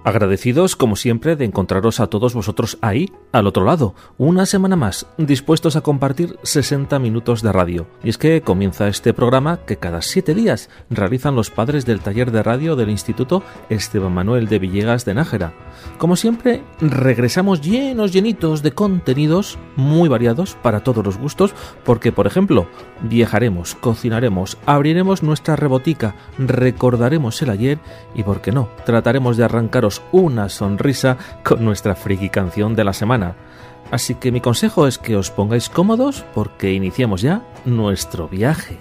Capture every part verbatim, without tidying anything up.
Agradecidos, como siempre, de encontraros a todos vosotros ahí, al otro lado, una semana más, dispuestos a compartir sesenta minutos de radio. Y es que comienza este programa que cada siete días realizan los padres del taller de radio del Instituto Esteban Manuel de Villegas de Nájera. Como siempre, regresamos llenos, llenitos de contenidos muy variados para todos los gustos, porque, por ejemplo, viajaremos, cocinaremos, abriremos nuestra rebotica, recordaremos el ayer y, ¿por qué no?, trataremos de arrancaros una sonrisa con nuestra friki canción de la semana. Así que mi consejo es que os pongáis cómodos porque iniciamos ya nuestro viaje.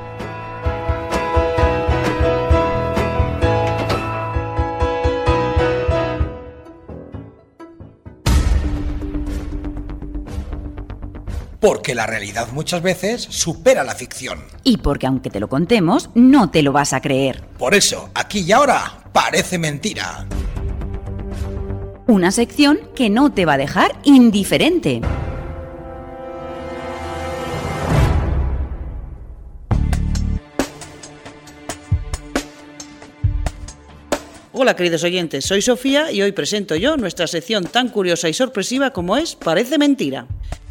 Porque la realidad muchas veces supera la ficción. Y porque aunque te lo contemos, no te lo vas a creer. Por eso, aquí y ahora, parece mentira. Una sección que no te va a dejar indiferente. Hola queridos oyentes, soy Sofía y hoy presento yo nuestra sección tan curiosa y sorpresiva como es Parece Mentira.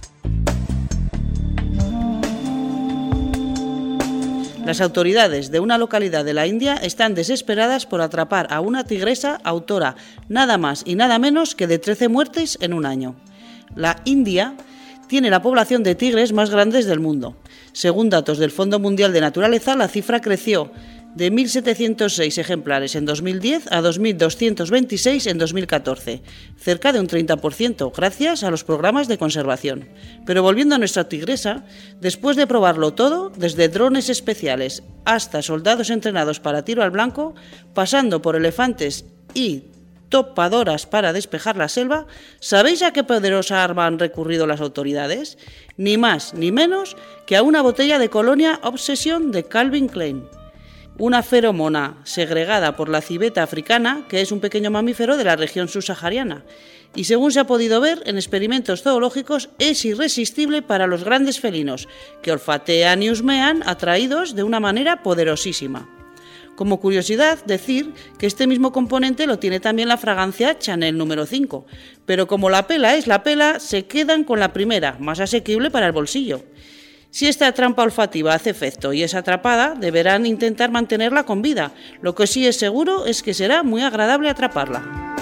Las autoridades de una localidad de la India están desesperadas por atrapar a una tigresa autora nada más y nada menos que de trece muertes en un año. La India tiene la población de tigres más grandes del mundo. Según datos del Fondo Mundial de Naturaleza, la cifra creció de mil setecientos seis ejemplares en dos mil diez a dos mil doscientos veintiséis en dos mil catorce, cerca de un treinta por ciento, gracias a los programas de conservación. Pero volviendo a nuestra tigresa, después de probarlo todo, desde drones especiales hasta soldados entrenados para tiro al blanco, pasando por elefantes y topadoras para despejar la selva, ¿sabéis a qué poderosa arma han recurrido las autoridades? Ni más ni menos que a una botella de Colonia Obsession de Calvin Klein. Una feromona segregada por la civeta africana, que es un pequeño mamífero de la región subsahariana, y según se ha podido ver en experimentos zoológicos es irresistible para los grandes felinos, que olfatean y husmean atraídos de una manera poderosísima. Como curiosidad, decir que este mismo componente lo tiene también la fragancia Chanel número cinco, pero como la pela es la pela, se quedan con la primera, más asequible para el bolsillo. Si esta trampa olfativa hace efecto y es atrapada, deberán intentar mantenerla con vida. Lo que sí es seguro es que será muy agradable atraparla.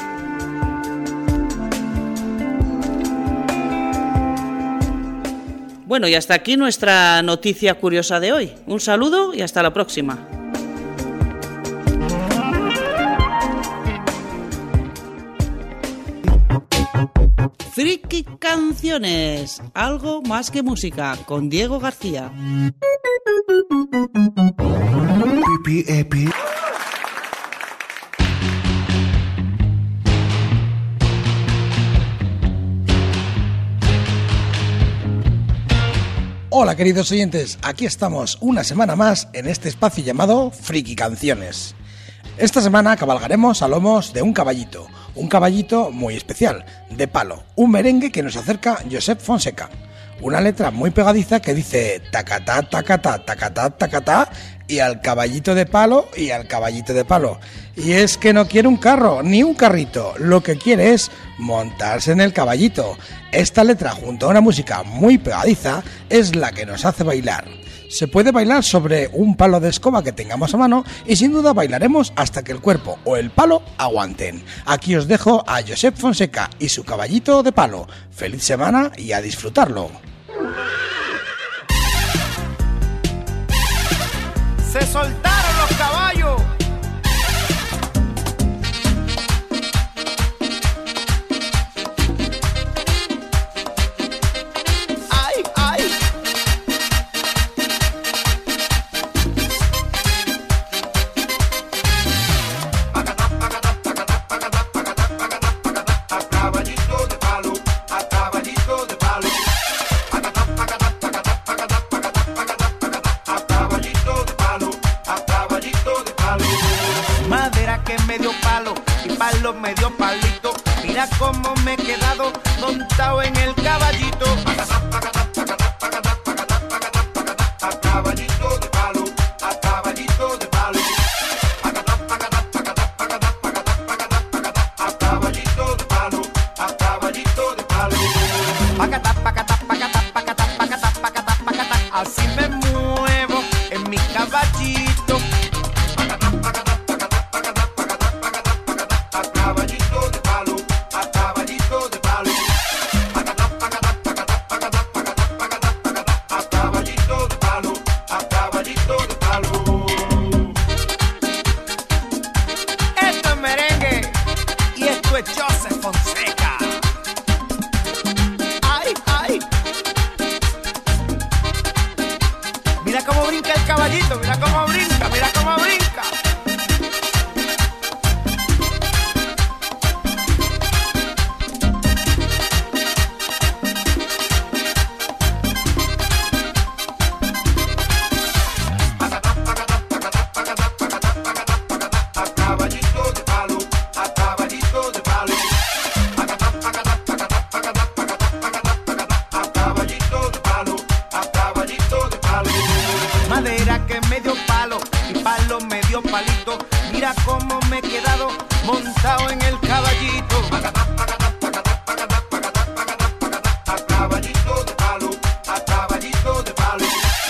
Bueno, y hasta aquí nuestra noticia curiosa de hoy. Un saludo y hasta la próxima. Friki Canciones, algo más que música, con Diego García. Pipi, epi. Hola queridos oyentes, aquí estamos una semana más en este espacio llamado Friki Canciones. Esta semana cabalgaremos a lomos de un caballito, un caballito muy especial, de palo, un merengue que nos acerca Josep Fonseca. Una letra muy pegadiza que dice tacatá, tacatá, tacatá, tacatá, y al caballito de palo, y al caballito de palo. Y es que no quiere un carro, ni un carrito, lo que quiere es montarse en el caballito. Esta letra, junto a una música muy pegadiza, es la que nos hace bailar. Se puede bailar sobre un palo de escoba que tengamos a mano y sin duda bailaremos hasta que el cuerpo o el palo aguanten. Aquí os dejo a Josep Fonseca y su caballito de palo. Feliz semana y a disfrutarlo. Se soltaron los caballos. Ay, ay. Palo medio palito, mira cómo me he quedado montado en el caballito. A caballito de palo, a caballito de palo. A mira cómo me he quedado montado en el caballito. A caballito de palo, a caballito de palo.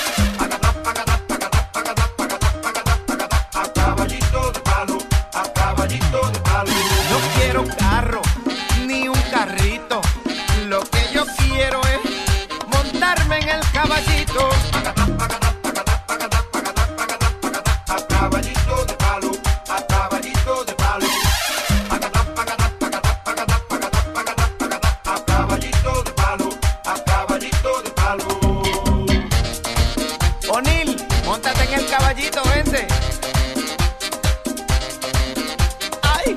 A caballito de palo, a caballito de palo. No quiero carro, ni un carrito. Lo que yo quiero es montarme en el caballito. A caballito de palo, a caballito de palo. A caballito de palo, a caballito de palo. O'Neill, móntate en el caballito, vente. ¡Ay!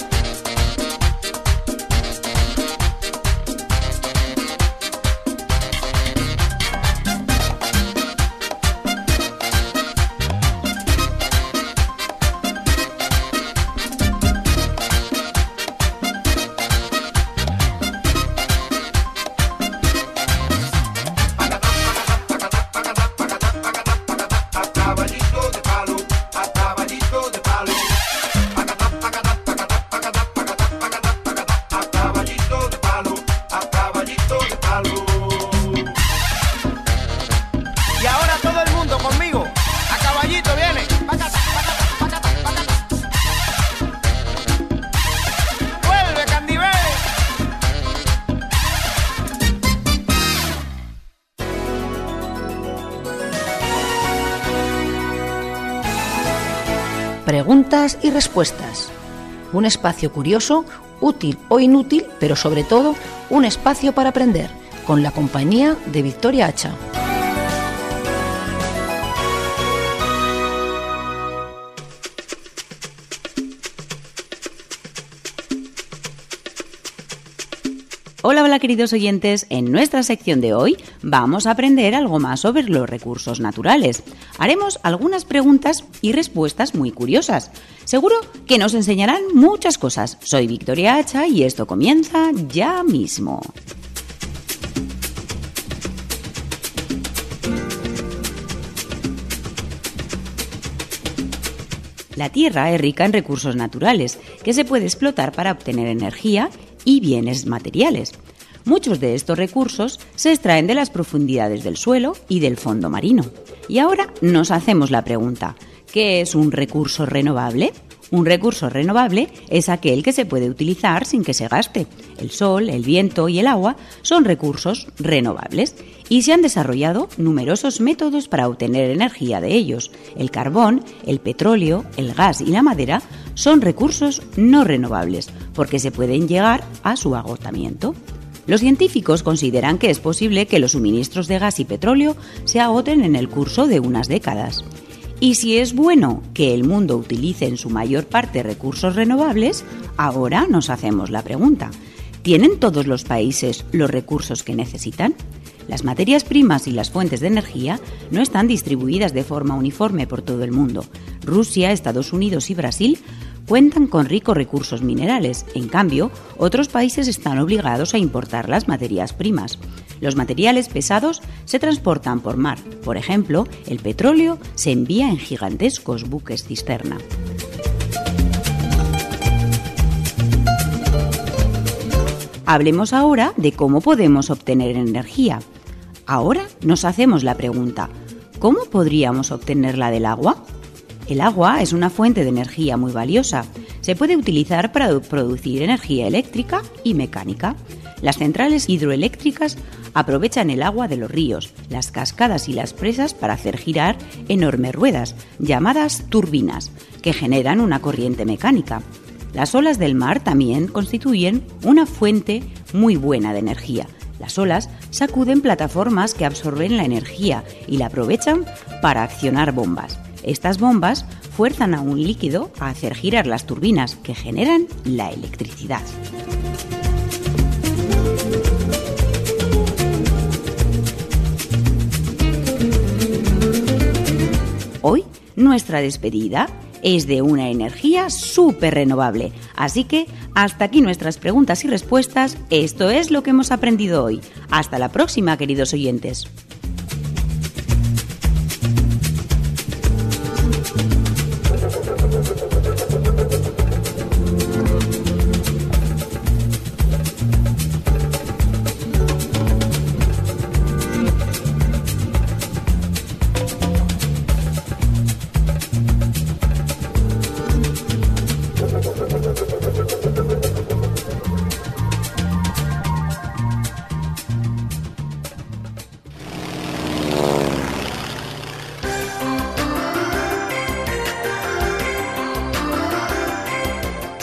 Y ahora todo el mundo conmigo. A caballito viene. Pácata, pácata, pácata, pácata. Vuelve, Candibé. Preguntas y respuestas. Un espacio curioso, útil o inútil, pero sobre todo un espacio para aprender, con la compañía de Victoria Hacha. Hola, hola queridos oyentes, en nuestra sección de hoy vamos a aprender algo más sobre los recursos naturales. Haremos algunas preguntas y respuestas muy curiosas. Seguro que nos enseñarán muchas cosas. Soy Victoria Hacha y esto comienza ya mismo. La Tierra es rica en recursos naturales que se puede explotar para obtener energía y bienes materiales. Muchos de estos recursos se extraen de las profundidades del suelo y del fondo marino. Y ahora nos hacemos la pregunta, ¿qué es un recurso renovable? Un recurso renovable es aquel que se puede utilizar sin que se gaste. El sol, el viento y el agua son recursos renovables y se han desarrollado numerosos métodos para obtener energía de ellos. El carbón, el petróleo, el gas y la madera son recursos no renovables porque se pueden llegar a su agotamiento. Los científicos consideran que es posible que los suministros de gas y petróleo se agoten en el curso de unas décadas. Y si es bueno que el mundo utilice en su mayor parte recursos renovables, ahora nos hacemos la pregunta, ¿tienen todos los países los recursos que necesitan? Las materias primas y las fuentes de energía no están distribuidas de forma uniforme por todo el mundo. Rusia, Estados Unidos y Brasil cuentan con ricos recursos minerales. En cambio, otros países están obligados a importar las materias primas. Los materiales pesados se transportan por mar. Por ejemplo, el petróleo se envía en gigantescos buques cisterna. Hablemos ahora de cómo podemos obtener energía. Ahora nos hacemos la pregunta, ¿cómo podríamos obtenerla del agua? El agua es una fuente de energía muy valiosa. Se puede utilizar para producir energía eléctrica y mecánica. Las centrales hidroeléctricas aprovechan el agua de los ríos, las cascadas y las presas para hacer girar enormes ruedas, llamadas turbinas, que generan una corriente mecánica. Las olas del mar también constituyen una fuente muy buena de energía. Las olas sacuden plataformas que absorben la energía y la aprovechan para accionar bombas. Estas bombas fuerzan a un líquido a hacer girar las turbinas que generan la electricidad. Hoy, nuestra despedida es de una energía súper renovable. Así que, hasta aquí nuestras preguntas y respuestas. Esto es lo que hemos aprendido hoy. Hasta la próxima, queridos oyentes.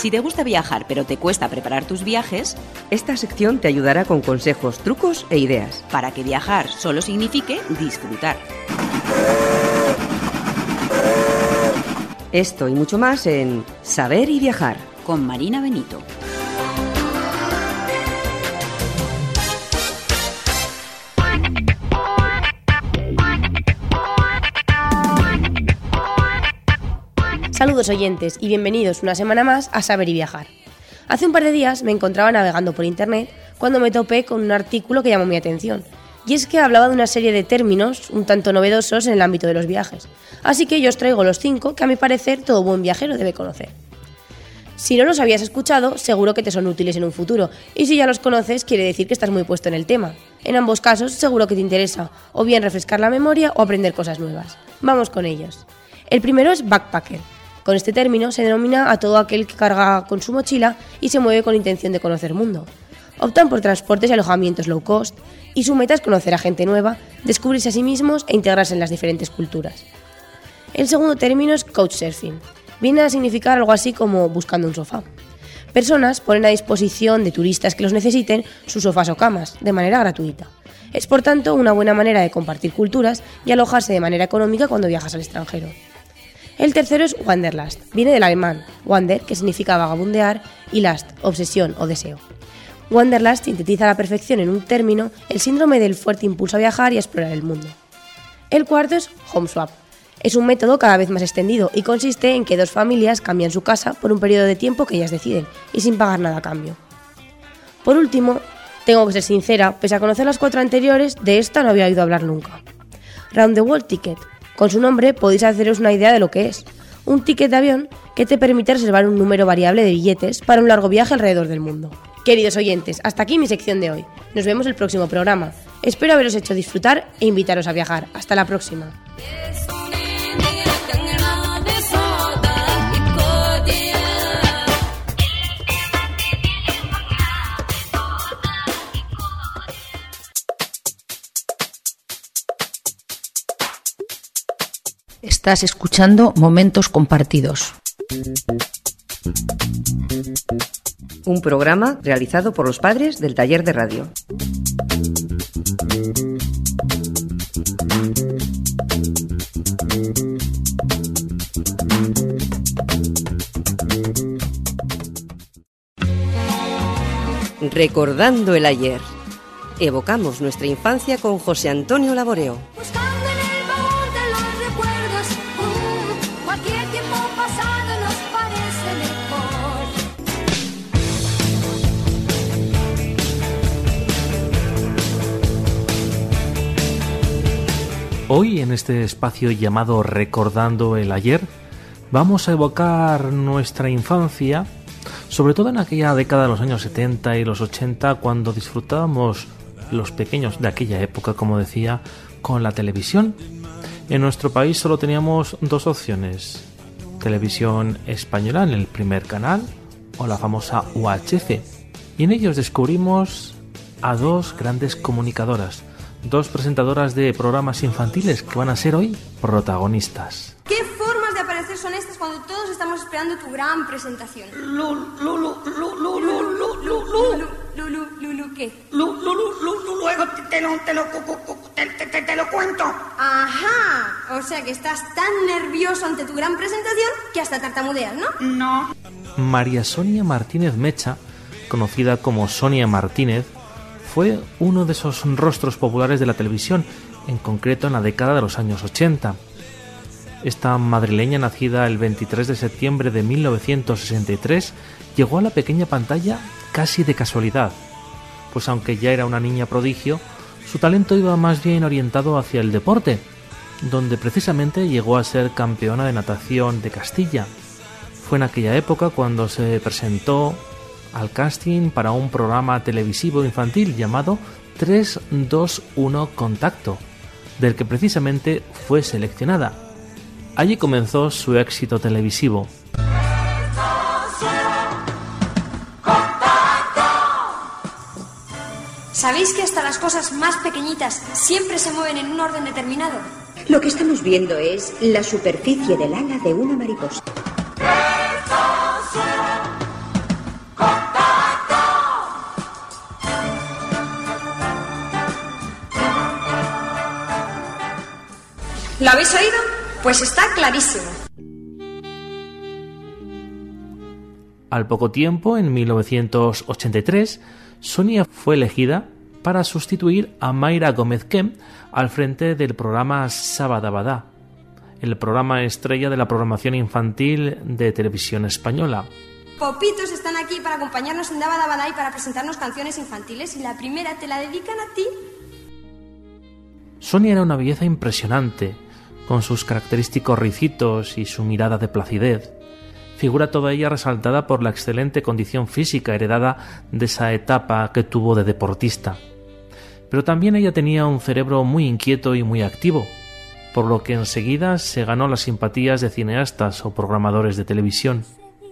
Si te gusta viajar pero te cuesta preparar tus viajes, esta sección te ayudará con consejos, trucos e ideas. Para que viajar solo signifique disfrutar. Esto y mucho más en Saber y Viajar. Con Marina Benito. Saludos oyentes y bienvenidos una semana más a Saber y Viajar. Hace un par de días me encontraba navegando por internet cuando me topé con un artículo que llamó mi atención, y es que hablaba de una serie de términos un tanto novedosos en el ámbito de los viajes, así que yo os traigo los cinco que a mi parecer todo buen viajero debe conocer. Si no los habías escuchado, seguro que te son útiles en un futuro, y si ya los conoces quiere decir que estás muy puesto en el tema. En ambos casos seguro que te interesa o bien refrescar la memoria o aprender cosas nuevas. Vamos con ellos. El primero es backpacker. Con este término se denomina a todo aquel que carga con su mochila y se mueve con intención de conocer el mundo. Optan por transportes y alojamientos low cost, y su meta es conocer a gente nueva, descubrirse a sí mismos e integrarse en las diferentes culturas. El segundo término es couchsurfing. Viene a significar algo así como buscando un sofá. Personas ponen a disposición de turistas que los necesiten sus sofás o camas, de manera gratuita. Es por tanto una buena manera de compartir culturas y alojarse de manera económica cuando viajas al extranjero. El tercero es Wanderlust, viene del alemán Wander, que significa vagabundear, y Lust, obsesión o deseo. Wanderlust sintetiza a la perfección en un término el síndrome del fuerte impulso a viajar y a explorar el mundo. El cuarto es Homeswap. Es un método cada vez más extendido y consiste en que dos familias cambian su casa por un periodo de tiempo que ellas deciden y sin pagar nada a cambio. Por último, tengo que ser sincera, pese a conocer las cuatro anteriores, de esta no había oído hablar nunca. Round the World Ticket. Con su nombre podéis haceros una idea de lo que es. Un ticket de avión que te permite reservar un número variable de billetes para un largo viaje alrededor del mundo. Queridos oyentes, hasta aquí mi sección de hoy. Nos vemos el próximo programa. Espero haberos hecho disfrutar e invitaros a viajar. Hasta la próxima. Estás escuchando Momentos Compartidos. Un programa realizado por los padres del taller de radio. Recordando el ayer. Evocamos nuestra infancia con José Antonio Laboreo. Hoy, en este espacio llamado Recordando el Ayer, vamos a evocar nuestra infancia, sobre todo en aquella década de los años setenta y los ochenta, cuando disfrutábamos los pequeños de aquella época, como decía, con la televisión. En nuestro país solo teníamos dos opciones: televisión española en el primer canal o la famosa U H F, y en ellos descubrimos a dos grandes comunicadoras, dos presentadoras de programas infantiles que van a ser hoy protagonistas. ¿Qué formas de aparecer son estas cuando todos estamos esperando tu gran presentación? Lulu, Lulu, Lulu, Lulu, Lulu, Lulu, Lulu, Lulu, ¿qué? Lulu, Lulu, luego te lo, te lo, te, te, te lo cuento. Ajá, o sea que estás tan nervioso ante tu gran presentación que hasta tartamudeas, ¿no? No. María Sonia Martínez Mecha, conocida como Sonia Martínez, fue uno de esos rostros populares de la televisión, en concreto en la década de los años ochenta. Esta madrileña, nacida el veintitrés de septiembre de mil novecientos sesenta y tres, llegó a la pequeña pantalla casi de casualidad, pues aunque ya era una niña prodigio, su talento iba más bien orientado hacia el deporte, donde precisamente llegó a ser campeona de natación de Castilla. Fue en aquella época cuando se presentó al casting para un programa televisivo infantil llamado tres dos uno Contacto, del que precisamente fue seleccionada. Allí comenzó su éxito televisivo. ¿Sabéis que hasta las cosas más pequeñitas siempre se mueven en un orden determinado? Lo que estamos viendo es la superficie del ala de una mariposa. ¿Lo habéis oído? Pues está clarísimo. Al poco tiempo, en mil novecientos ochenta y tres, Sonia fue elegida para sustituir a Mayra Gómez Kem al frente del programa Sabadabadá, el programa estrella de la programación infantil de Televisión Española. Popitos están aquí para acompañarnos en Dabadabadá y para presentarnos canciones infantiles, y la primera te la dedican a ti. Sonia era una belleza impresionante, con sus característicos ricitos y su mirada de placidez. Figura toda ella resaltada por la excelente condición física heredada de esa etapa que tuvo de deportista. Pero también ella tenía un cerebro muy inquieto y muy activo, por lo que enseguida se ganó las simpatías de cineastas o programadores de televisión.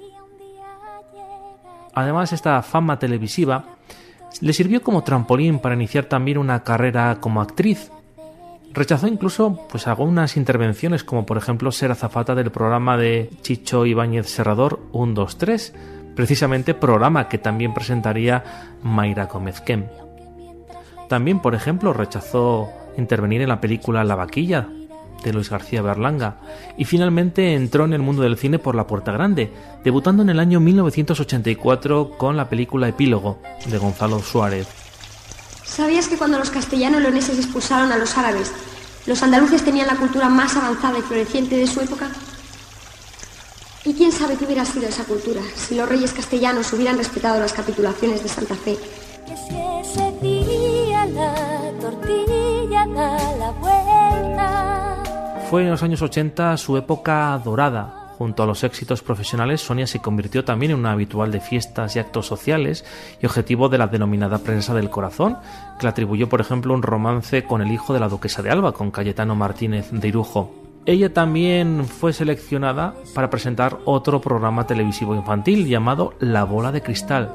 Además, esta fama televisiva le sirvió como trampolín para iniciar también una carrera como actriz. Rechazó incluso pues algunas intervenciones, como por ejemplo ser azafata del programa de Chicho Ibáñez Serrador uno dos tres, precisamente programa que también presentaría Mayra Gómez Kem. También, por ejemplo, rechazó intervenir en la película La Vaquilla, de Luis García Berlanga, y finalmente entró en el mundo del cine por la puerta grande, debutando en el año mil novecientos ochenta y cuatro con la película Epílogo, de Gonzalo Suárez. ¿Sabías que cuando los castellano-leoneses expulsaron a los árabes, los andaluces tenían la cultura más avanzada y floreciente de su época? ¿Y quién sabe qué hubiera sido esa cultura si los reyes castellanos hubieran respetado las capitulaciones de Santa Fe? Que si ese día la tortilla da la vuelta. Fue en los años ochenta su época dorada. Junto a los éxitos profesionales, Sonia se convirtió también en una habitual de fiestas y actos sociales y objetivo de la denominada prensa del corazón, que le atribuyó, por ejemplo, un romance con el hijo de la duquesa de Alba, con Cayetano Martínez de Irujo. Ella también fue seleccionada para presentar otro programa televisivo infantil llamado La Bola de Cristal,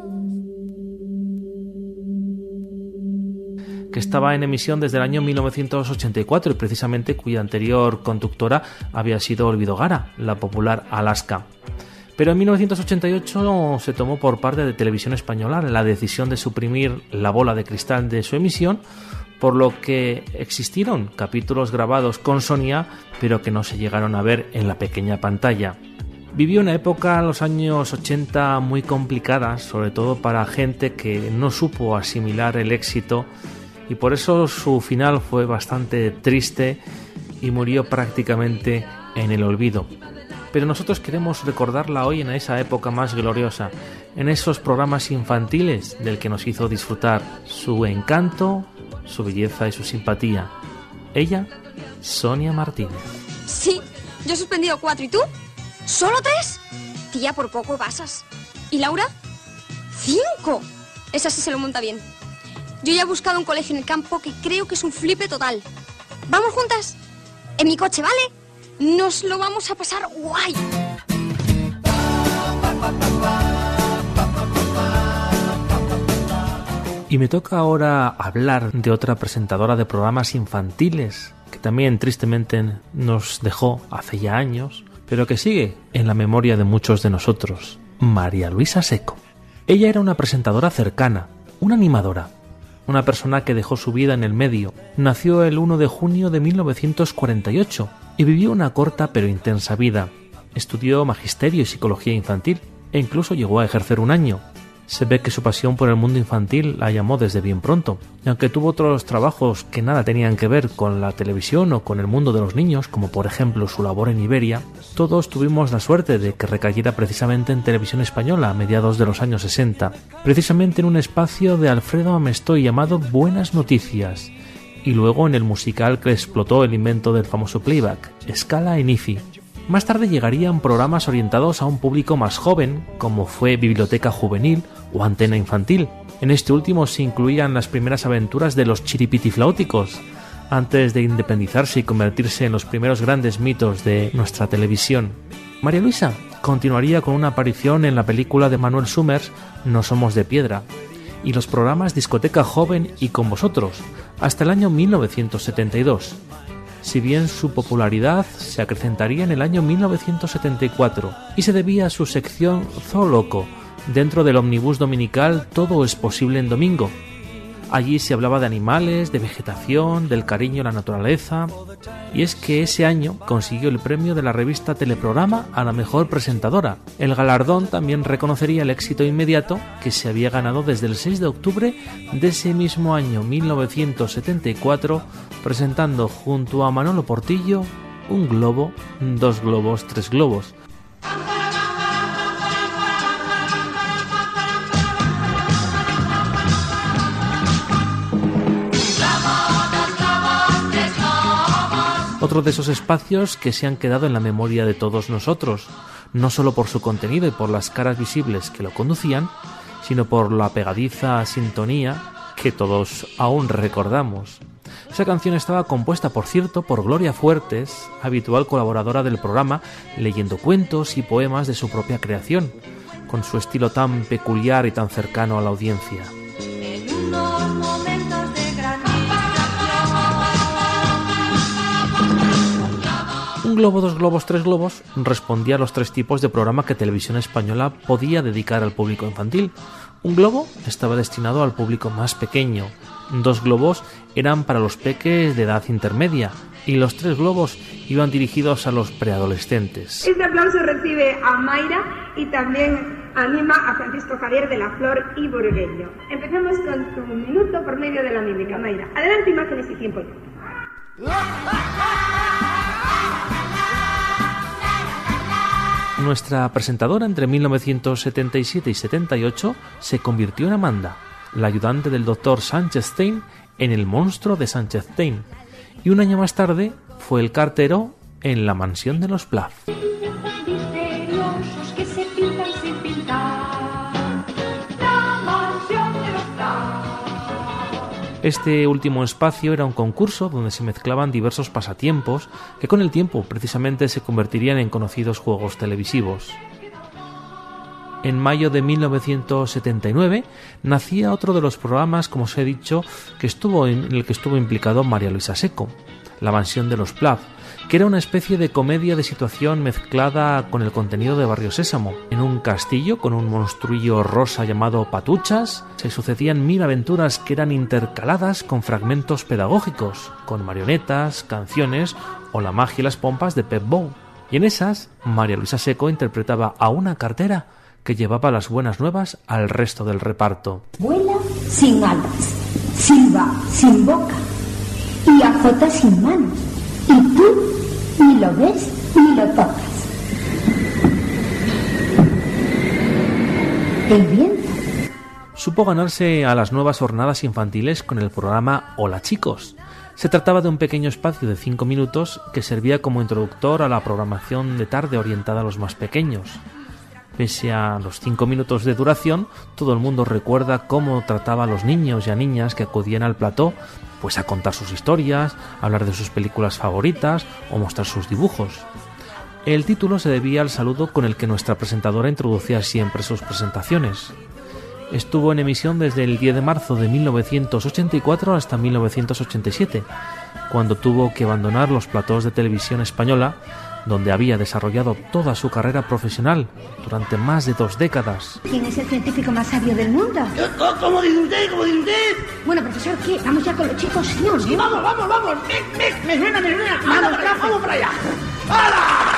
que estaba en emisión desde el año mil novecientos ochenta y cuatro y precisamente cuya anterior conductora había sido Olvido Gara, la popular Alaska. Pero en mil novecientos ochenta y ocho se tomó por parte de Televisión Española la decisión de suprimir La Bola de Cristal de su emisión, por lo que existieron capítulos grabados con Sonia, pero que no se llegaron a ver en la pequeña pantalla. Vivió una época, los años ochenta, muy complicada, sobre todo para gente que no supo asimilar el éxito, y por eso su final fue bastante triste y murió prácticamente en el olvido. Pero nosotros queremos recordarla hoy en esa época más gloriosa, en esos programas infantiles del que nos hizo disfrutar su encanto, su belleza y su simpatía. Ella, Sonia Martínez. Sí, yo he suspendido cuatro, ¿y tú? ¿Solo tres? Tía, por poco pasas. ¿Y Laura? ¡Cinco! Esa sí se lo monta bien. Yo ya he buscado un colegio en el campo que creo que es un flipe total. ¿Vamos juntas? En mi coche, ¿vale? Nos lo vamos a pasar guay. Y me toca ahora hablar de otra presentadora de programas infantiles que también tristemente nos dejó hace ya años, pero que sigue en la memoria de muchos de nosotros, María Luisa Seco. Ella era una presentadora cercana, una animadora, una persona que dejó su vida en el medio. Nació el uno de junio de mil novecientos cuarenta y ocho y vivió una corta pero intensa vida. Estudió magisterio y psicología infantil e incluso llegó a ejercer un año. Se ve que su pasión por el mundo infantil la llamó desde bien pronto, y aunque tuvo otros trabajos que nada tenían que ver con la televisión o con el mundo de los niños, como por ejemplo su labor en Iberia, todos tuvimos la suerte de que recayera precisamente en Televisión Española a mediados de los años sesenta, precisamente en un espacio de Alfredo Amestoy llamado Buenas Noticias, y luego en el musical que explotó el invento del famoso playback, Scala en IFI. Más tarde llegarían programas orientados a un público más joven, como fue Biblioteca Juvenil o Antena Infantil. En este último se incluían las primeras aventuras de los chiripitifláuticos, antes de independizarse y convertirse en los primeros grandes mitos de nuestra televisión. María Luisa continuaría con una aparición en la película de Manuel Summers, No somos de piedra, y los programas Discoteca Joven y Con vosotros, hasta el año mil novecientos setenta y dos. Si bien su popularidad se acrecentaría en el año mil novecientos setenta y cuatro y se debía a su sección Zoo Loco dentro del omnibus dominical Todo es posible en domingo. Allí se hablaba de animales, de vegetación, del cariño a la naturaleza. Y es que ese año consiguió el premio de la revista Teleprograma a la mejor presentadora. El galardón también reconocería el éxito inmediato que se había ganado desde el seis de octubre de ese mismo año mil novecientos setenta y cuatro, presentando junto a Manolo Portillo Un globo, dos globos, tres globos. Otro de esos espacios que se han quedado en la memoria de todos nosotros, no solo por su contenido y por las caras visibles que lo conducían, sino por la pegadiza sintonía que todos aún recordamos. Esa canción estaba compuesta, por cierto, por Gloria Fuertes, habitual colaboradora del programa, leyendo cuentos y poemas de su propia creación, con su estilo tan peculiar y tan cercano a la audiencia. En unos momentos de gran Un globo, dos globos, tres globos respondía a los tres tipos de programa que Televisión Española podía dedicar al público infantil. Un globo estaba destinado al público más pequeño, dos globos eran para los peques de edad intermedia y los tres globos iban dirigidos a los preadolescentes. Este aplauso recibe a Mayra y también anima a Francisco Javier de la Flor y Burgueño. Empecemos con tu minuto por medio de la mímica, Mayra. Adelante, imágenes y tiempo. Nuestra presentadora entre mil novecientos setenta y siete y setenta y ocho se convirtió en Amanda, la ayudante del doctor Sánchez Stein en El monstruo de Sánchez Stein, y un año más tarde fue el cartero en La mansión de los Plath. misteriosos que se pintan sin pintar. La mansión de los Plath. Este último espacio era un concurso donde se mezclaban diversos pasatiempos que con el tiempo precisamente se convertirían en conocidos juegos televisivos. En mayo de mil novecientos setenta y nueve nacía otro de los programas, como os he dicho, que estuvo en, en el que estuvo implicado María Luisa Seco, La mansión de los Plath, que era una especie de comedia de situación mezclada con el contenido de Barrio Sésamo. En un castillo con un monstruillo rosa llamado Patuchas se sucedían mil aventuras que eran intercaladas con fragmentos pedagógicos, con marionetas, canciones o la magia y las pompas de Pep Bow. Y en esas, María Luisa Seco interpretaba a una cartera que llevaba las buenas nuevas al resto del reparto. Vuela sin alas, silba sin boca y azota sin manos. Y tú ni lo ves ni lo tocas. El viento. Supo ganarse a las nuevas jornadas infantiles con el programa Hola Chicos. Se trataba de un pequeño espacio de cinco minutos que servía como introductor a la programación de tarde orientada a los más pequeños. Pese a los cinco minutos de duración, todo el mundo recuerda cómo trataba a los niños y a niñas que acudían al plató, pues a contar sus historias, hablar de sus películas favoritas o mostrar sus dibujos. El título se debía al saludo con el que nuestra presentadora introducía siempre sus presentaciones. Estuvo en emisión desde el diez de marzo de mil novecientos ochenta y cuatro hasta mil novecientos ochenta y siete, cuando tuvo que abandonar los platós de Televisión Española, donde había desarrollado toda su carrera profesional durante más de dos décadas. ¿Quién es el científico más sabio del mundo? ¿Cómo dice usted? ¿Cómo dice usted? Bueno, profesor, ¿qué? ¿Vamos ya con los chicos? Sí, ¿no? Sí, vamos, vamos, vamos. Me, me, me suena, me suena. Vamos, para allá, vamos para allá. ¡Hala!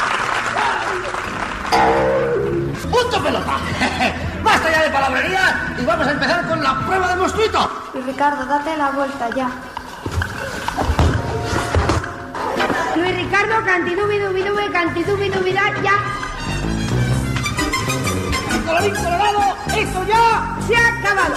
¡Punto pelota! Basta ya de palabrería y vamos a empezar con la prueba de monstruito. Luis Ricardo, date la vuelta ya. Luis Ricardo, cantidubidubidube, cantidubidubida, ya. Colorín colorado, esto ya se ha acabado.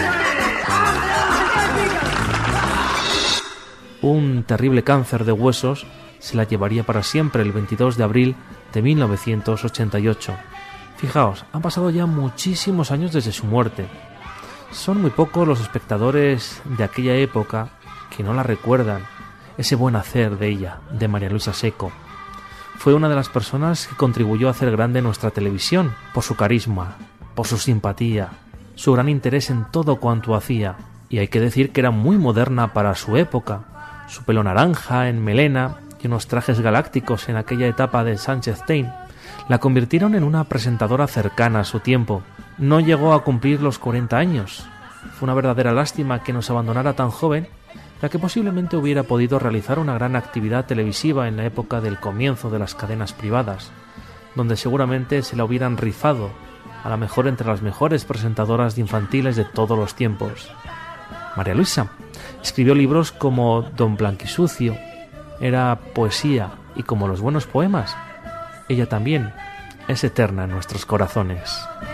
Un terrible cáncer de huesos se la llevaría para siempre el veintidós de abril de mil novecientos ochenta y ocho. Fijaos, han pasado ya muchísimos años desde su muerte. Son muy pocos los espectadores de aquella época que no la recuerdan. Ese buen hacer de ella, de María Luisa Seco. Fue una de las personas que contribuyó a hacer grande nuestra televisión, por su carisma, por su simpatía, su gran interés en todo cuanto hacía. Y hay que decir que era muy moderna para su época. Su pelo naranja en melena y unos trajes galácticos en aquella etapa de Sánchez Stein la convirtieron en una presentadora cercana a su tiempo. No llegó a cumplir los cuarenta años, Fue una verdadera lástima que nos abandonara tan joven, ya que posiblemente hubiera podido realizar una gran actividad televisiva en la época del comienzo de las cadenas privadas, donde seguramente se la hubieran rifado, a lo mejor entre las mejores presentadoras de infantiles de todos los tiempos. María Luisa escribió libros como Don Blanquisucio, era poesía, y como los buenos poemas, ella también es eterna en nuestros corazones.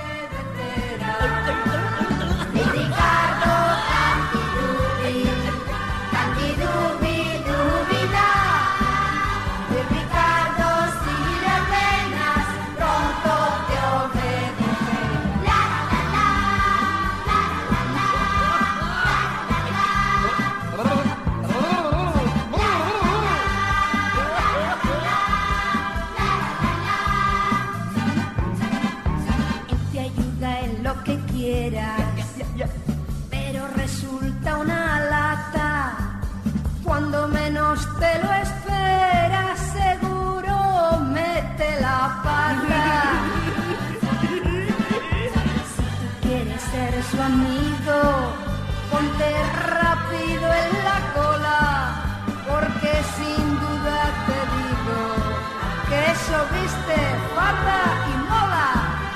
Pero resulta una lata. Cuando menos te lo esperas, seguro mete la pata. Si quieres ser su amigo, ponte rápido en la cola, porque sin duda te digo que eso viste, falta y mola.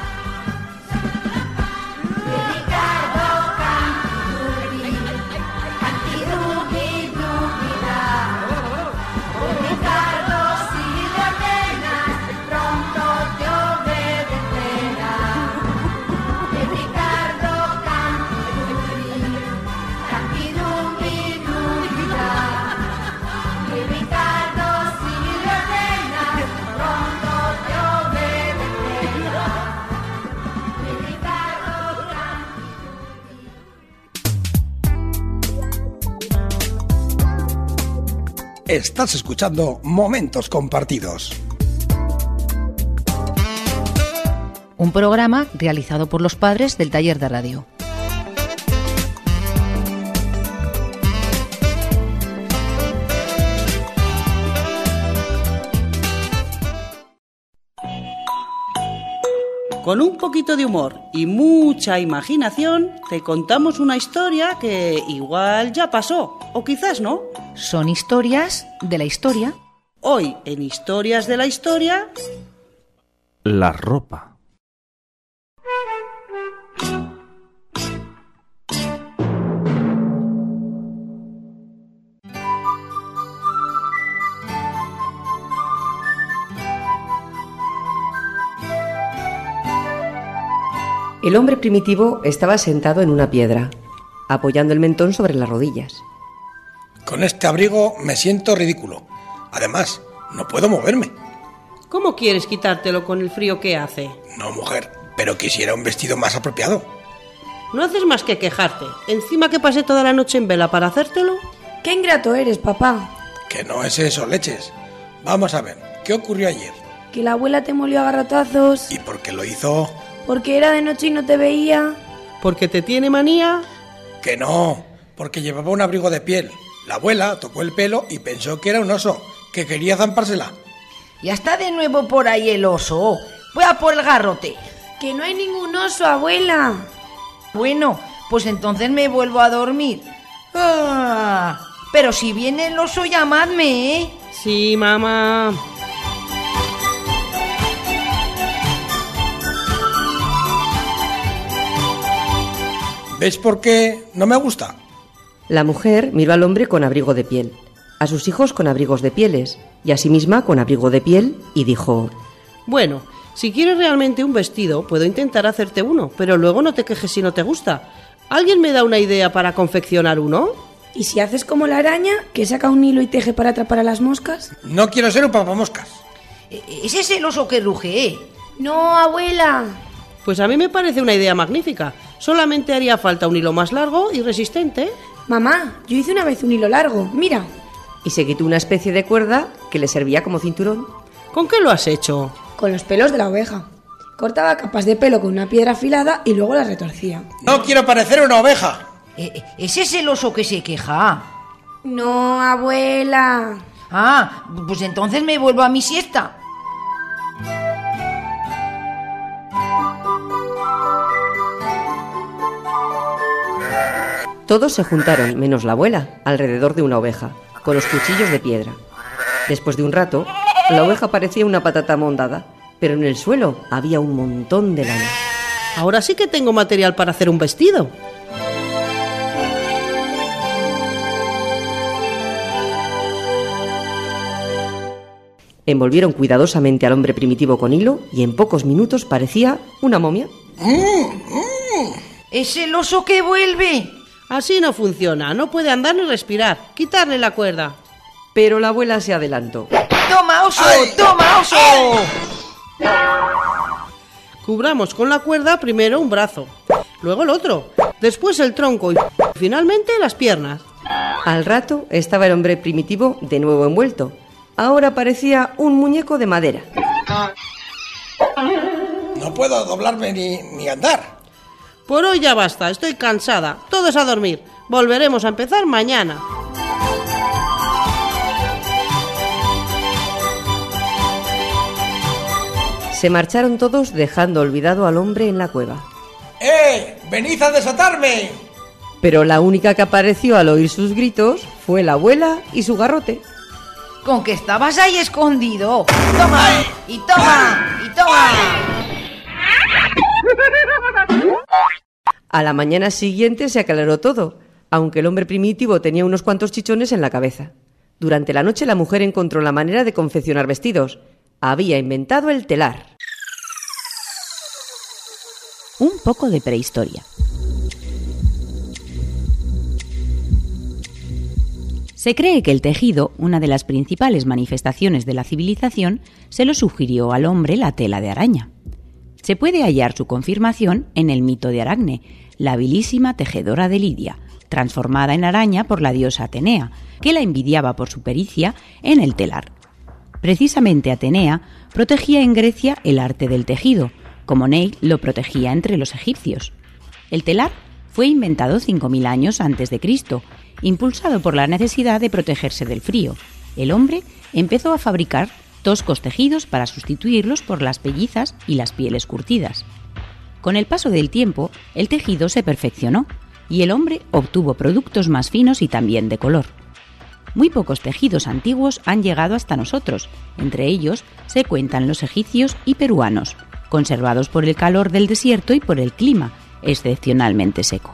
Estás escuchando Momentos Compartidos. Un programa realizado por los padres del Taller de Radio. Con un poquito de humor y mucha imaginación, te contamos una historia que igual ya pasó, o quizás no. Son historias de la historia. Hoy, en Historias de la Historia... La ropa. El hombre primitivo estaba sentado en una piedra, apoyando el mentón sobre las rodillas. Con este abrigo me siento ridículo. Además, no puedo moverme. ¿Cómo quieres quitártelo con el frío que hace? No, mujer, pero quisiera un vestido más apropiado. No haces más que quejarte. Encima que pasé toda la noche en vela para hacértelo. ¡Qué ingrato eres, papá! Que no es eso, leches. Vamos a ver, ¿qué ocurrió ayer? Que la abuela te molió a garrotazos. ¿Y por qué lo hizo? Porque era de noche y no te veía. ¿Porque te tiene manía? Que no, porque llevaba un abrigo de piel. La abuela tocó el pelo y pensó que era un oso, que quería zampársela. Ya está de nuevo por ahí el oso. Voy a por el garrote. Que no hay ningún oso, abuela. Bueno, pues entonces me vuelvo a dormir. Ah, pero si viene el oso, llamadme, ¿eh? Sí, mamá. ¿Ves por qué no me gusta? La mujer miró al hombre con abrigo de piel, a sus hijos con abrigos de pieles y a sí misma con abrigo de piel y dijo: Bueno, si quieres realmente un vestido, puedo intentar hacerte uno, pero luego no te quejes si no te gusta. ¿Alguien me da una idea para confeccionar uno? ¿Y si haces como la araña, que saca un hilo y teje para atrapar a las moscas? No quiero ser un papamoscas. Ese es el oso que ruge, ¿eh? No, abuela. Pues a mí me parece una idea magnífica. Solamente haría falta un hilo más largo y resistente. Mamá, yo hice una vez un hilo largo, mira. Y se quitó una especie de cuerda que le servía como cinturón. ¿Con qué lo has hecho? Con los pelos de la oveja. Cortaba capas de pelo con una piedra afilada y luego las retorcía. No quiero parecer una oveja. Eh, ese es el oso que se queja. No, abuela. Ah, pues entonces me vuelvo a mi siesta. Todos se juntaron, menos la abuela, alrededor de una oveja, con los cuchillos de piedra. Después de un rato, la oveja parecía una patata mondada, pero en el suelo había un montón de lana. Ahora sí que tengo material para hacer un vestido. Envolvieron cuidadosamente al hombre primitivo con hilo y en pocos minutos parecía una momia. ¡Es el oso que vuelve! Así no funciona, no puede andar ni respirar. Quitarle la cuerda. Pero la abuela se adelantó. ¡Toma, oso! ¡Ay! ¡Toma, oso! ¡Ay! Cubramos con la cuerda primero un brazo, luego el otro, después el tronco y finalmente las piernas. Al rato estaba el hombre primitivo de nuevo envuelto. Ahora parecía un muñeco de madera. No puedo doblarme ni, ni andar. Por hoy ya basta, estoy cansada. Todos a dormir. Volveremos a empezar mañana. Se marcharon todos dejando olvidado al hombre en la cueva. ¡Eh! ¡Venid a desatarme! Pero la única que apareció al oír sus gritos fue la abuela y su garrote. Con que estabas ahí escondido. ¡Toma! ¡Ay! ¡Y toma! ¡Y toma! A la mañana siguiente se aclaró todo, aunque el hombre primitivo tenía unos cuantos chichones en la cabeza. Durante la noche la mujer encontró la manera de confeccionar vestidos. Había inventado el telar. Un poco de prehistoria. Se cree que el tejido, una de las principales manifestaciones de la civilización, se lo sugirió al hombre la tela de araña. Se puede hallar su confirmación en el mito de Aracne, la habilísima tejedora de Lidia, transformada en araña por la diosa Atenea, que la envidiaba por su pericia en el telar. Precisamente Atenea protegía en Grecia el arte del tejido, como Neil lo protegía entre los egipcios. El telar fue inventado cinco mil años antes de Cristo, impulsado por la necesidad de protegerse del frío. El hombre empezó a fabricar toscos tejidos para sustituirlos por las pellizas y las pieles curtidas. Con el paso del tiempo, el tejido se perfeccionó y el hombre obtuvo productos más finos y también de color. Muy pocos tejidos antiguos han llegado hasta nosotros, entre ellos se cuentan los egipcios y peruanos, conservados por el calor del desierto y por el clima, excepcionalmente seco.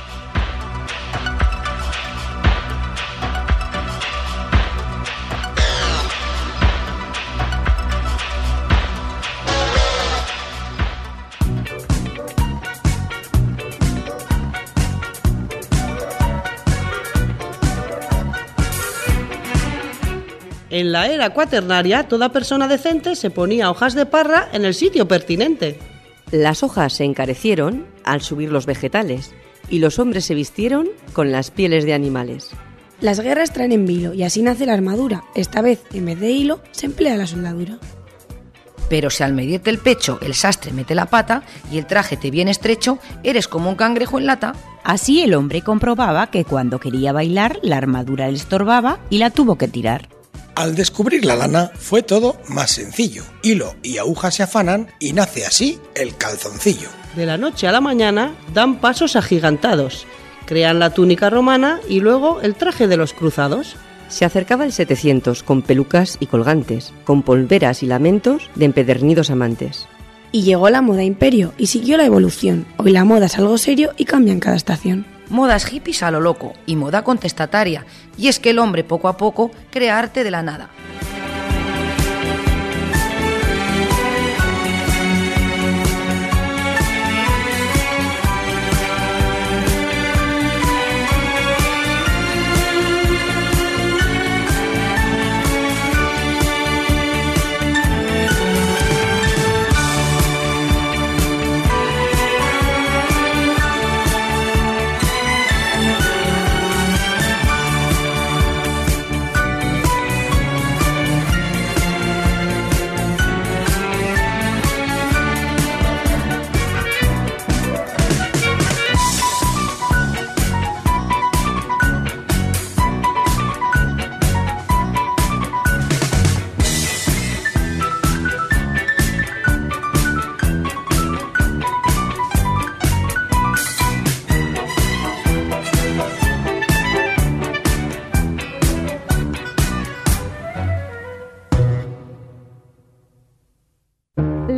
En la era cuaternaria, toda persona decente se ponía hojas de parra en el sitio pertinente. Las hojas se encarecieron al subir los vegetales y los hombres se vistieron con las pieles de animales. Las guerras traen en vilo y así nace la armadura. Esta vez, en vez de hilo, se emplea la soldadura. Pero si al medirte el pecho el sastre mete la pata y el traje te viene estrecho, eres como un cangrejo en lata. Así el hombre comprobaba que cuando quería bailar, la armadura le estorbaba y la tuvo que tirar. Al descubrir la lana fue todo más sencillo. Hilo y aguja se afanan y nace así el calzoncillo. De la noche a la mañana dan pasos agigantados. Crean la túnica romana y luego el traje de los cruzados. Se acercaba el setecientos con pelucas y colgantes, con polveras y lamentos de empedernidos amantes. Y llegó la moda imperio y siguió la evolución. Hoy la moda es algo serio y cambia en cada estación. Modas hippies a lo loco y moda contestataria. Y es que el hombre poco a poco crea arte de la nada.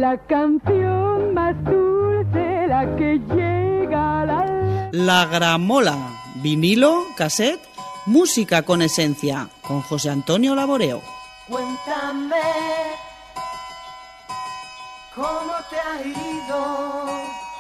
la canción más dulce, la que llega a la... La gramola, vinilo, cassette, música con esencia, con José Antonio Laboreo. Cuéntame cómo te ha ido.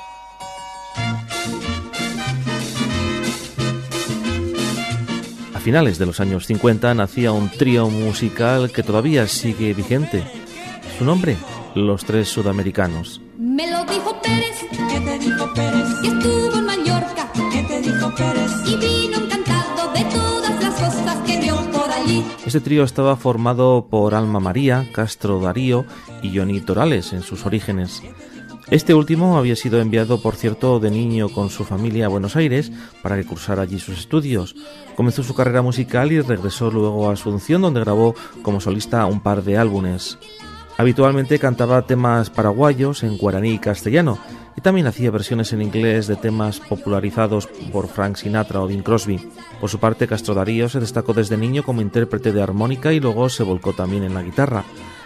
A finales de los años cincuenta nacía un trío musical que todavía sigue vigente. Su nombre, Los Tres Sudamericanos. Me lo dijo Pérez. ¿Qué te dijo Pérez? Que estuvo en Mallorca. ¿Qué te dijo Pérez? Y vino encantado de todas las cosas que vio por allí. Este trío estaba formado por Alma María, Castro Darío y Johnny Torales en sus orígenes. Este último había sido enviado, por cierto, de niño con su familia a Buenos Aires para que cursara allí sus estudios. Comenzó su carrera musical y regresó luego a Asunción, donde grabó como solista un par de álbumes. Habitualmente cantaba temas paraguayos en guaraní y castellano, y también hacía versiones en inglés de temas popularizados por Frank Sinatra o Bing Crosby. Por su parte, Castro Darío se destacó desde niño como intérprete de armónica y luego se volcó también en la guitarra.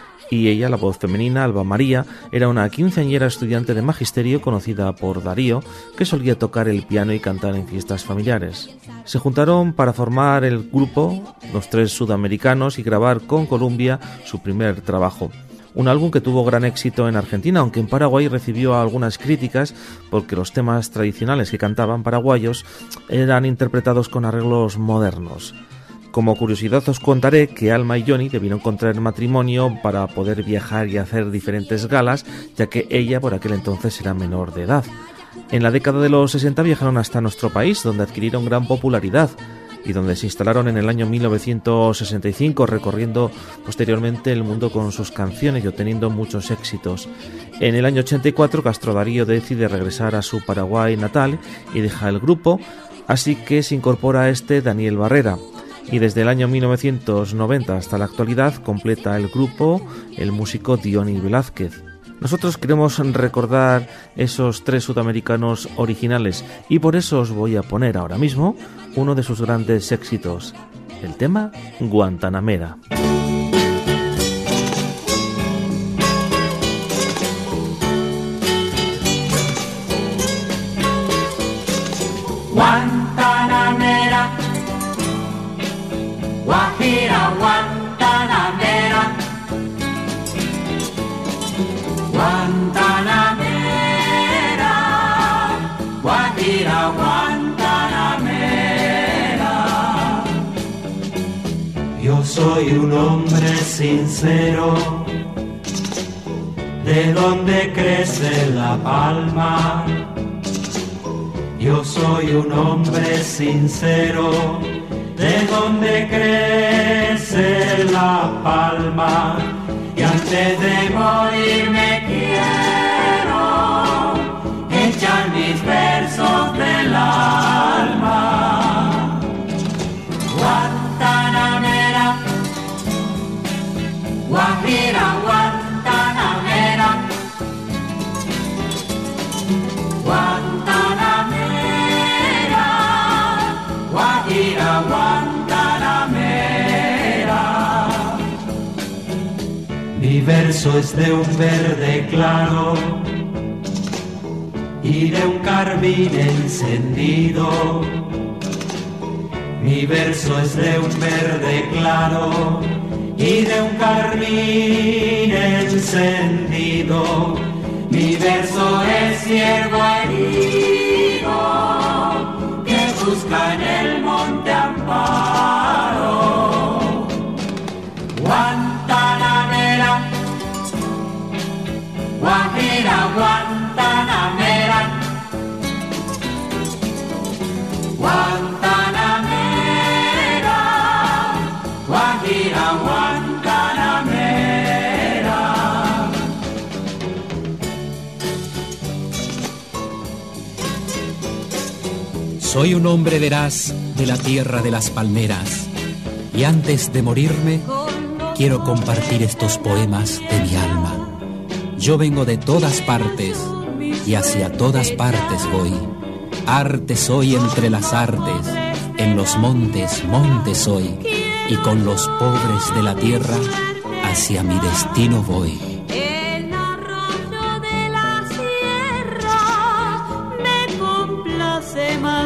Y ella, la voz femenina, Alba María, era una quinceañera estudiante de magisterio conocida por Darío, que solía tocar el piano y cantar en fiestas familiares. Se juntaron para formar el grupo Los Tres Sudamericanos y grabar con Columbia su primer trabajo. Un álbum que tuvo gran éxito en Argentina, aunque en Paraguay recibió algunas críticas porque los temas tradicionales que cantaban paraguayos eran interpretados con arreglos modernos. Como curiosidad os contaré que Alma y Johnny debieron contraer matrimonio para poder viajar y hacer diferentes galas, ya que ella por aquel entonces era menor de edad. En la década de los sesenta viajaron hasta nuestro país, donde adquirieron gran popularidad y donde se instalaron en el año mil novecientos sesenta y cinco, recorriendo posteriormente el mundo con sus canciones y obteniendo muchos éxitos. En el año ochenta y cuatro, Castro Darío decide regresar a su Paraguay natal y deja el grupo, así que se incorpora a este Daniel Barrera. Y desde el año mil novecientos noventa hasta la actualidad completa el grupo el músico Diony Velázquez. Nosotros queremos recordar esos tres sudamericanos originales y por eso os voy a poner ahora mismo uno de sus grandes éxitos, el tema Guantanamera. Guantanamera, Guajira, Guantanamera, Guantanamera, Guajira, Guantanamera. Yo soy un hombre sincero, de donde crece la palma. Yo soy un hombre sincero, de donde crece la palma, y antes de morir me quiero echar mis versos del alma. Guantanamera, Guajira, Guantanamera, Guantanamera, Guajira, Guantanamera. Mi verso es de un verde claro y de un carmín encendido. Mi verso es de un verde claro y de un carmín encendido. Mi verso es ciervo herido que busca en el monte amparo. Guantanamera, Guajira, Guantanamera, Guantanamera, Guajira, Guantanamera. Soy un hombre veraz de la tierra de las palmeras, y antes de morirme quiero compartir estos poemas de mi alma. Yo vengo de todas partes y hacia todas partes voy. Arte soy entre las artes, en los montes, montes soy, y con los pobres de la tierra hacia mi destino voy. En arroyo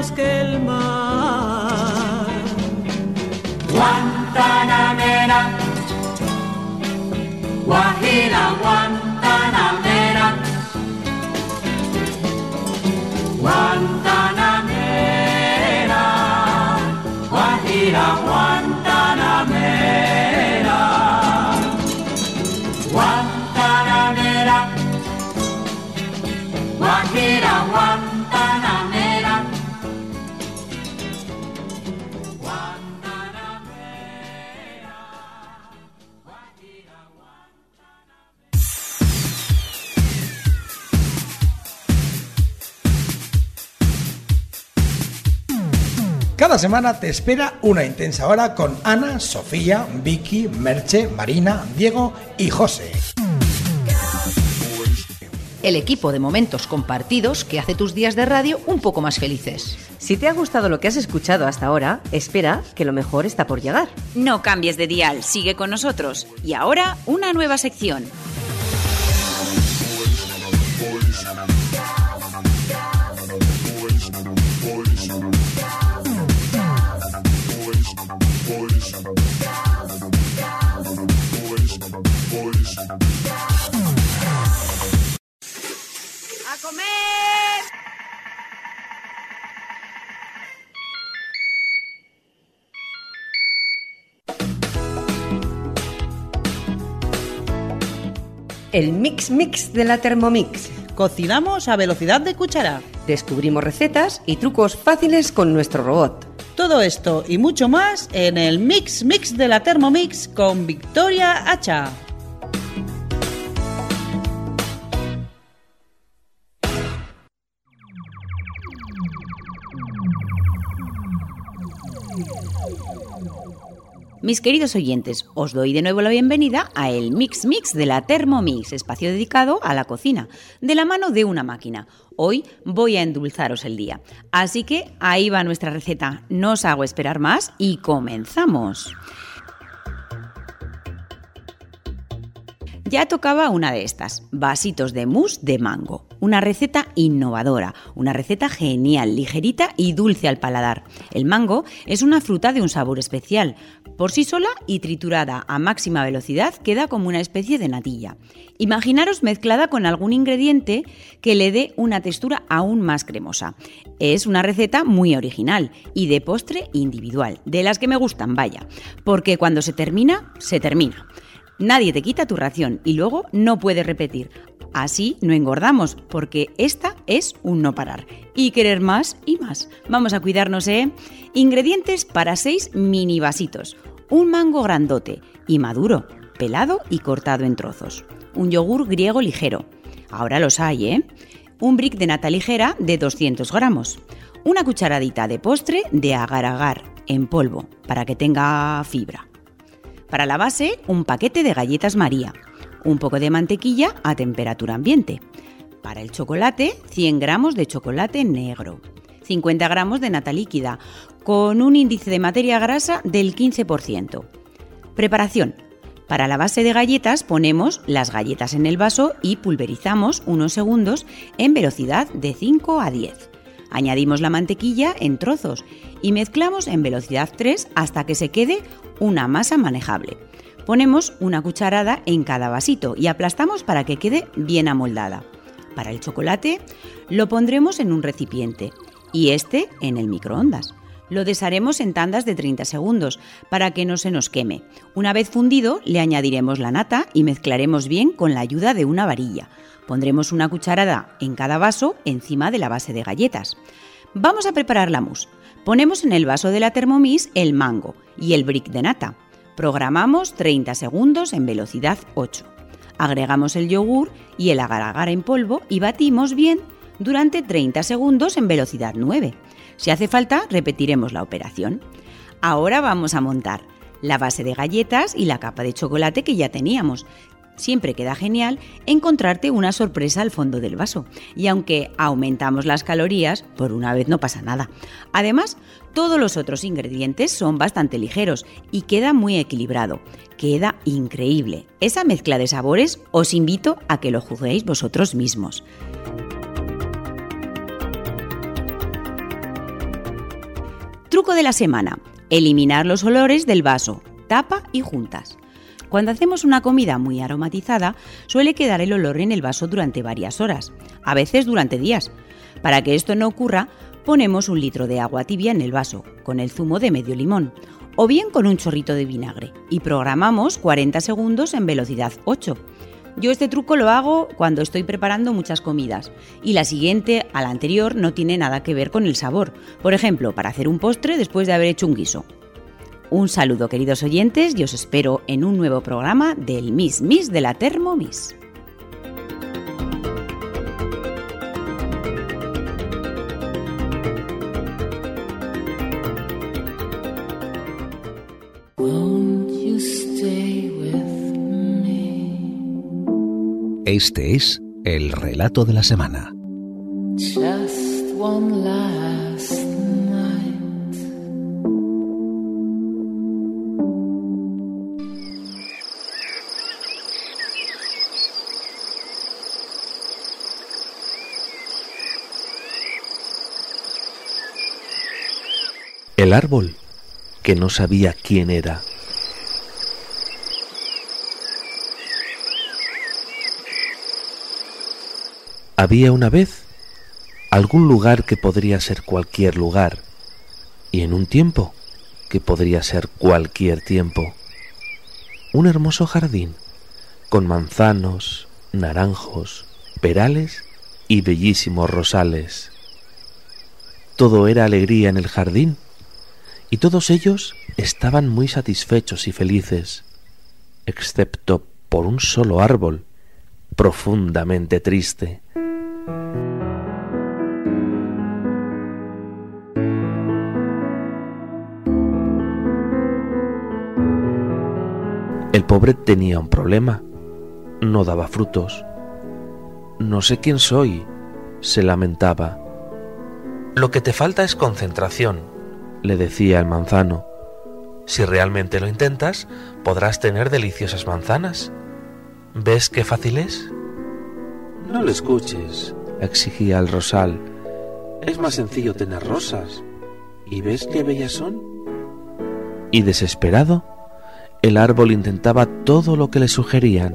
más que el mar. Guantanamera, Guajira Guantanamera, Guantanamera, Guajira Guantanamera, Guantanamera, Guajira Guantanamera. Cada semana te espera una intensa hora con Ana, Sofía, Vicky, Merche, Marina, Diego y José. El equipo de momentos compartidos que hace tus días de radio un poco más felices. Si te ha gustado lo que has escuchado hasta ahora, espera, que lo mejor está por llegar. No cambies de dial, sigue con nosotros. Y ahora, una nueva sección. ¡A comer! El mix mix de la Thermomix. Cocinamos a velocidad de cuchara. Descubrimos recetas y trucos fáciles con nuestro robot. Todo esto y mucho más en el Mix Mix de la Thermomix con Victoria Hacha. Mis queridos oyentes, os doy de nuevo la bienvenida a el Mix Mix de la Thermomix, espacio dedicado a la cocina, de la mano de una máquina. Hoy voy a endulzaros el día. Así que ahí va nuestra receta. No os hago esperar más y comenzamos. Ya tocaba una de estas, vasitos de mousse de mango. Una receta innovadora, una receta genial, ligerita y dulce al paladar. El mango es una fruta de un sabor especial. Por sí sola y triturada a máxima velocidad queda como una especie de natilla. Imaginaros mezclada con algún ingrediente que le dé una textura aún más cremosa. Es una receta muy original y de postre individual, de las que me gustan, vaya, porque cuando se termina, se termina. Nadie te quita tu ración y luego no puedes repetir. Así no engordamos, porque esta es un no parar. Y querer más y más. Vamos a cuidarnos, ¿eh? Ingredientes para seis mini vasitos. Un mango grandote y maduro, pelado y cortado en trozos. Un yogur griego ligero. Ahora los hay, ¿eh? Un brick de nata ligera de doscientos gramos. Una cucharadita de postre de agar-agar en polvo, para que tenga fibra. Para la base, un paquete de galletas María, un poco de mantequilla a temperatura ambiente. Para el chocolate, cien gramos de chocolate negro, cincuenta gramos de nata líquida, con un índice de materia grasa del quince por ciento. Preparación. Para la base de galletas ponemos las galletas en el vaso y pulverizamos unos segundos en velocidad de cinco a diez. Añadimos la mantequilla en trozos y mezclamos en velocidad tres hasta que se quede una masa manejable. Ponemos una cucharada en cada vasito y aplastamos para que quede bien amoldada. Para el chocolate lo pondremos en un recipiente y este en el microondas. Lo desharemos en tandas de treinta segundos para que no se nos queme. Una vez fundido, le añadiremos la nata y mezclaremos bien con la ayuda de una varilla. Pondremos una cucharada en cada vaso encima de la base de galletas. Vamos a preparar la mousse. Ponemos en el vaso de la Thermomix el mango y el brick de nata. Programamos treinta segundos en velocidad ocho. Agregamos el yogur y el agar-agar en polvo y batimos bien durante treinta segundos en velocidad nueve. Si hace falta, repetiremos la operación. Ahora vamos a montar la base de galletas y la capa de chocolate que ya teníamos. Siempre queda genial encontrarte una sorpresa al fondo del vaso. Y aunque aumentamos las calorías, por una vez no pasa nada. Además, todos los otros ingredientes son bastante ligeros y queda muy equilibrado. Queda increíble. Esa mezcla de sabores os invito a que lo juzguéis vosotros mismos. Truco de la semana: eliminar los olores del vaso, tapa y juntas. Cuando hacemos una comida muy aromatizada, suele quedar el olor en el vaso durante varias horas, a veces durante días. Para que esto no ocurra, ponemos un litro de agua tibia en el vaso, con el zumo de medio limón, o bien con un chorrito de vinagre, y programamos cuarenta segundos en velocidad ocho. Yo este truco lo hago cuando estoy preparando muchas comidas, y la siguiente a la anterior no tiene nada que ver con el sabor. Por ejemplo, para hacer un postre después de haber hecho un guiso. Un saludo, queridos oyentes, y os espero en un nuevo programa del Miss Miss de la Thermomix. Este es el relato de la semana. Just one last night. El árbol que no sabía quién era. Había una vez algún lugar que podría ser cualquier lugar, y en un tiempo que podría ser cualquier tiempo. Un hermoso jardín con manzanos, naranjos, perales y bellísimos rosales. Todo era alegría en el jardín, y todos ellos estaban muy satisfechos y felices, excepto por un solo árbol, profundamente triste. El pobre tenía un problema, no daba frutos. No sé quién soy, se lamentaba. Lo que te falta es concentración, le decía el manzano. Si realmente lo intentas, podrás tener deliciosas manzanas. ¿Ves qué fácil es? No lo escuches, exigía el rosal. Es más sencillo tener rosas. ¿Y ves qué bellas son? Y desesperado, el árbol intentaba todo lo que le sugerían.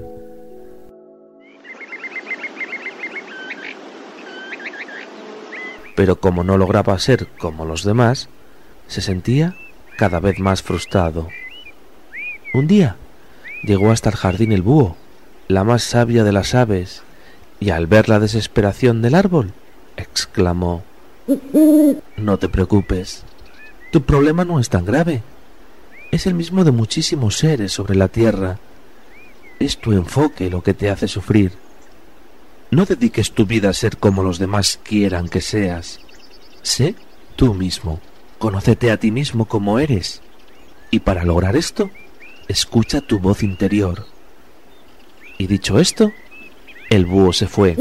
Pero como no lograba ser como los demás, se sentía cada vez más frustrado. Un día llegó hasta el jardín el búho, la más sabia de las aves, y al ver la desesperación del árbol, exclamó: «No te preocupes, tu problema no es tan grave. Es el mismo de muchísimos seres sobre la tierra. Es tu enfoque lo que te hace sufrir. No dediques tu vida a ser como los demás quieran que seas. Sé tú mismo, conócete a ti mismo como eres. Y para lograr esto, escucha tu voz interior». Y dicho esto, el búho se fue.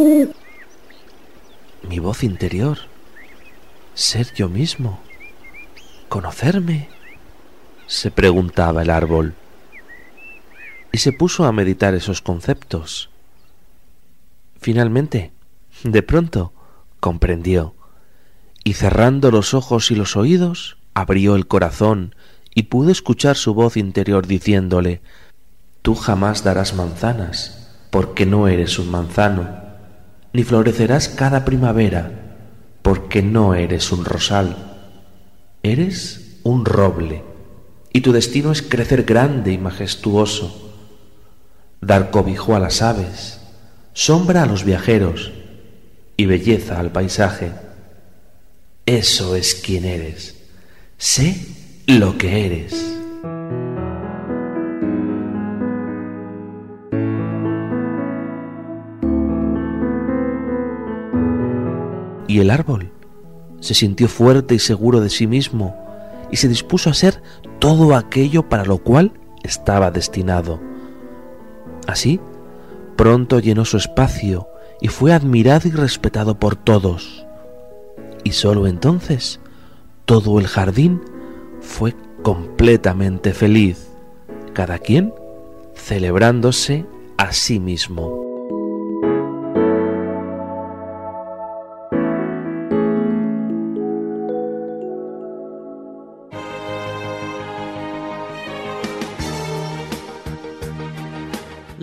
Mi voz interior, ser yo mismo, conocerme, se preguntaba el árbol. Y se puso a meditar esos conceptos. Finalmente, de pronto, comprendió, y cerrando los ojos y los oídos, abrió el corazón y pudo escuchar su voz interior diciéndole: «Tú jamás darás manzanas, porque no eres un manzano, ni florecerás cada primavera, porque no eres un rosal. Eres un roble, y tu destino es crecer grande y majestuoso, dar cobijo a las aves, sombra a los viajeros y belleza al paisaje. Eso es quien eres. Sé lo que eres». Y el árbol se sintió fuerte y seguro de sí mismo y se dispuso a ser todo aquello para lo cual estaba destinado. Así, pronto llenó su espacio y fue admirado y respetado por todos. Y sólo entonces todo el jardín fue completamente feliz, cada quien celebrándose a sí mismo.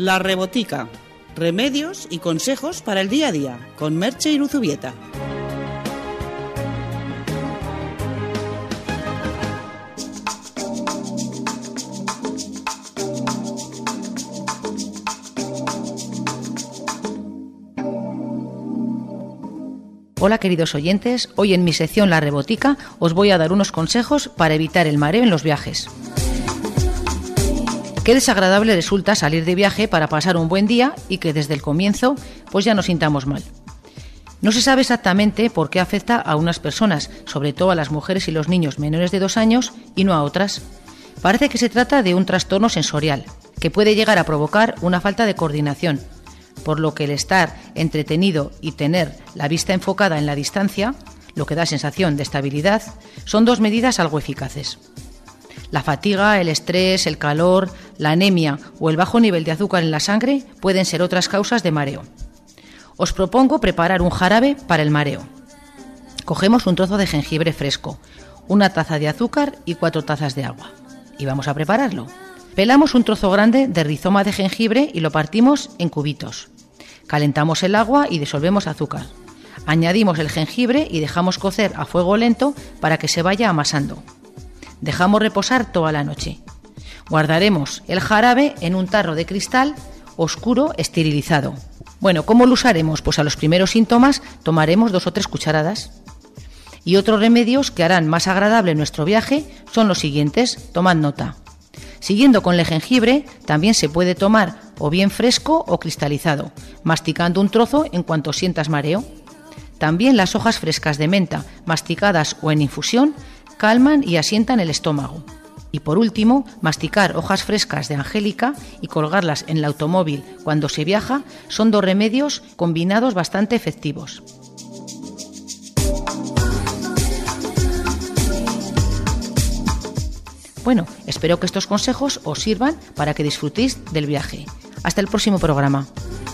La Rebotica. Remedios y consejos para el día a día, con Merche Iruzubieta. Hola queridos oyentes, hoy en mi sección La Rebotica os voy a dar unos consejos para evitar el mareo en los viajes. Qué desagradable resulta salir de viaje para pasar un buen día y que desde el comienzo pues ya nos sintamos mal. No se sabe exactamente por qué afecta a unas personas, sobre todo a las mujeres y los niños menores de dos años y no a otras. Parece que se trata de un trastorno sensorial, que puede llegar a provocar una falta de coordinación, por lo que el estar entretenido y tener la vista enfocada en la distancia, lo que da sensación de estabilidad, son dos medidas algo eficaces. La fatiga, el estrés, el calor, la anemia o el bajo nivel de azúcar en la sangre pueden ser otras causas de mareo. Os propongo preparar un jarabe para el mareo. Cogemos un trozo de jengibre fresco, una taza de azúcar y cuatro tazas de agua. Y vamos a prepararlo. Pelamos un trozo grande de rizoma de jengibre y lo partimos en cubitos. Calentamos el agua y disolvemos azúcar. Añadimos el jengibre y dejamos cocer a fuego lento para que se vaya amasando. Dejamos reposar toda la noche. Guardaremos el jarabe en un tarro de cristal oscuro esterilizado. Bueno, ¿cómo lo usaremos? Pues a los primeros síntomas tomaremos dos o tres cucharadas. Y otros remedios que harán más agradable nuestro viaje son los siguientes, tomad nota. Siguiendo con el jengibre, también se puede tomar o bien fresco o cristalizado, masticando un trozo en cuanto sientas mareo. También las hojas frescas de menta, masticadas o en infusión, calman y asientan el estómago. Y por último, masticar hojas frescas de angélica y colgarlas en el automóvil cuando se viaja son dos remedios combinados bastante efectivos. Bueno, espero que estos consejos os sirvan para que disfrutéis del viaje. Hasta el próximo programa.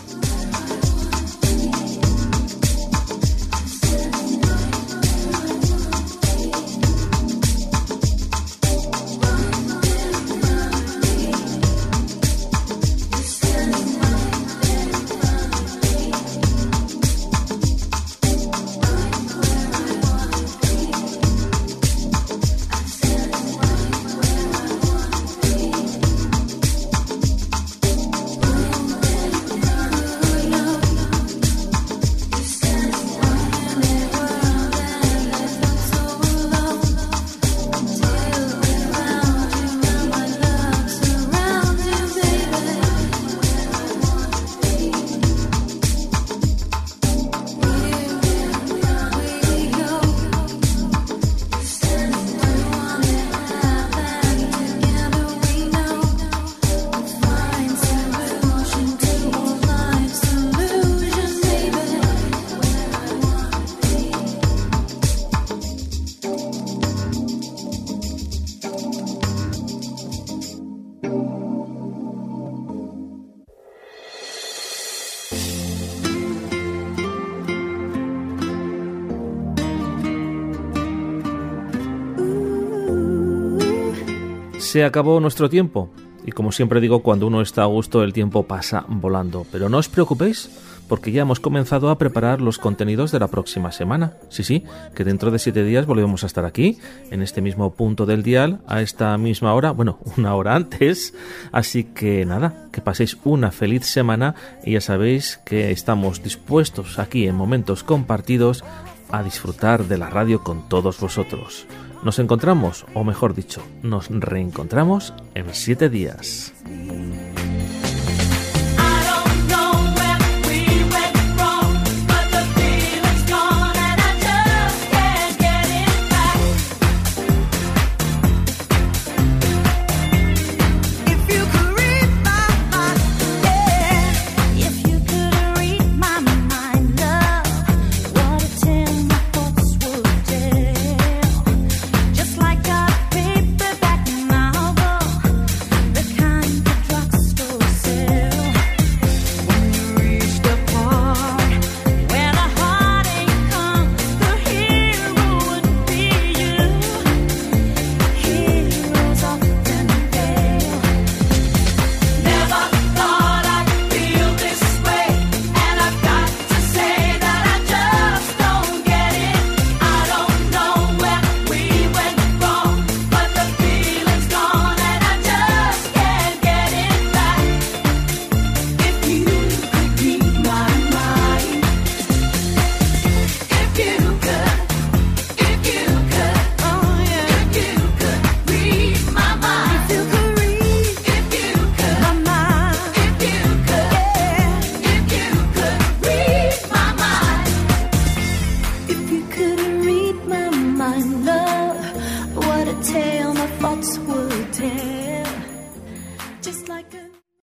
Se acabó nuestro tiempo y como siempre digo, cuando uno está a gusto el tiempo pasa volando, pero no os preocupéis porque ya hemos comenzado a preparar los contenidos de la próxima semana. Sí, sí, que dentro de siete días volvemos a estar aquí, en este mismo punto del dial, a esta misma hora, bueno, una hora antes, así que nada, que paséis una feliz semana y ya sabéis que estamos dispuestos aquí en momentos compartidos a disfrutar de la radio con todos vosotros. Nos encontramos, o mejor dicho, nos reencontramos en siete días.